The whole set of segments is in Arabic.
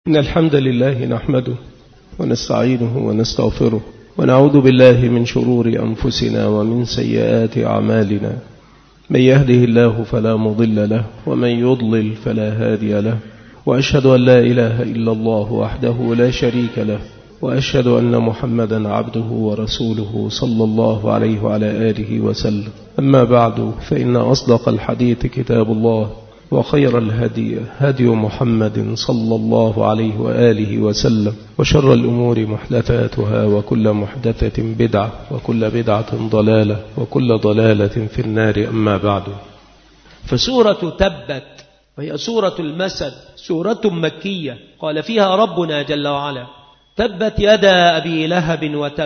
إن الحمد لله نحمده ونستعينه ونستغفره ونعوذ بالله من شرور أنفسنا ومن سيئات أعمالنا. من يهده الله فلا مضل له ومن يضلل فلا هادي له، وأشهد أن لا إله إلا الله وحده لا شريك له، وأشهد أن محمدا عبده ورسوله صلى الله عليه وعلى آله وسلم. أما بعد، فإن أصدق الحديث كتاب الله، وخير الهدي هدي محمد صلى الله عليه وآله وسلم، وشر الأمور محدثاتها، وكل محدثة بدعة، وكل بدعة ضلالة، وكل ضلالة في النار. أما بعد، فسورة تبت وهي سورة المسد، سورة مكية، قال فيها ربنا جل وعلا: تبت يدا أبي لهب وتب.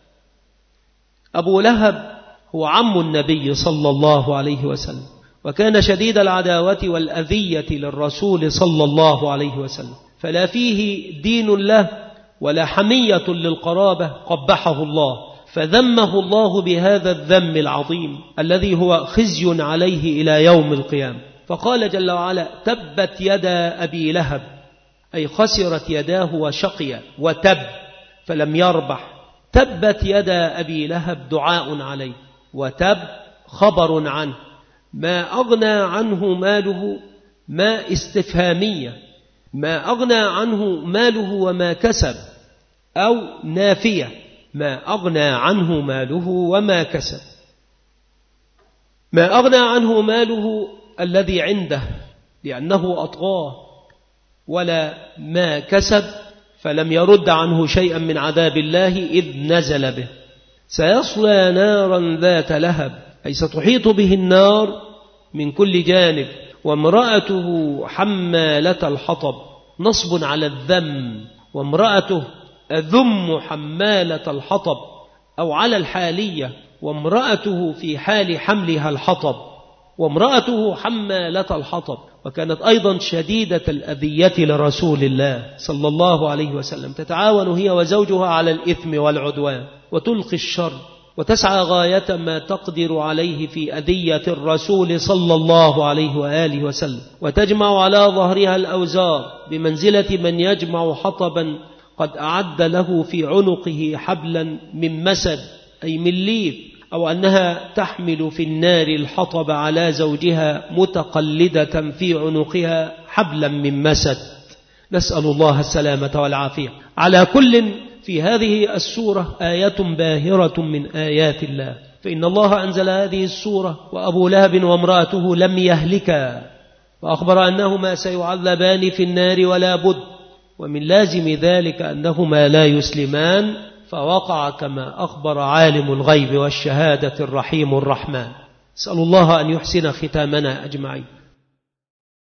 أبو لهب هو عم النبي صلى الله عليه وسلم، وكان شديد العداوة والأذية للرسول صلى الله عليه وسلم، فلا فيه دين له ولا حمية للقرابة، قبحه الله، فذمه الله بهذا الذم العظيم الذي هو خزي عليه إلى يوم القيامة. فقال جل وعلا: تبت يدا أبي لهب، أي خسرت يداه وشقي وتب فلم يربح. تبت يدا أبي لهب دعاء عليه، وتب خبر عنه. ما أغنى عنه ماله، ما استفهامية، ما أغنى عنه ماله وما كسب، أو نافية، ما أغنى عنه ماله وما كسب. ما أغنى عنه ماله الذي عنده لأنه أطغاه، ولا ما كسب فلم يرد عنه شيئا من عذاب الله إذ نزل به. سيصلى نارا ذات لهب، أي ستحيط به النار من كل جانب، وامرأته حمالة الحطب، نصب على الذم، وامرأته أذم حمالة الحطب، أو على الحالية، وامرأته في حال حملها الحطب، وامرأته حمالة الحطب. وكانت أيضا شديدة الأذية لرسول الله صلى الله عليه وسلم، تتعاون هي وزوجها على الإثم والعدوان، وتلقي الشر، وتسعى غاية ما تقدر عليه في أذية الرسول صلى الله عليه وآله وسلم، وتجمع على ظهرها الأوزار بمنزلة من يجمع حطبا قد أعد له في عنقه حبلا من مسد، أي من ليف، أو أنها تحمل في النار الحطب على زوجها متقلدة في عنقها حبلا من مسد، نسأل الله السلامة والعافية. على كل، في هذه السورة آية باهرة من آيات الله، فإن الله أنزل هذه السورة وأبو لهب وامرأته لم يهلكا، وأخبر أنهما سيعذبان في النار ولا بد، ومن لازم ذلك أنهما لا يسلمان، فوقع كما أخبر عالم الغيب والشهادة الرحيم الرحمن. نسأل الله أن يحسن ختامنا أجمعين.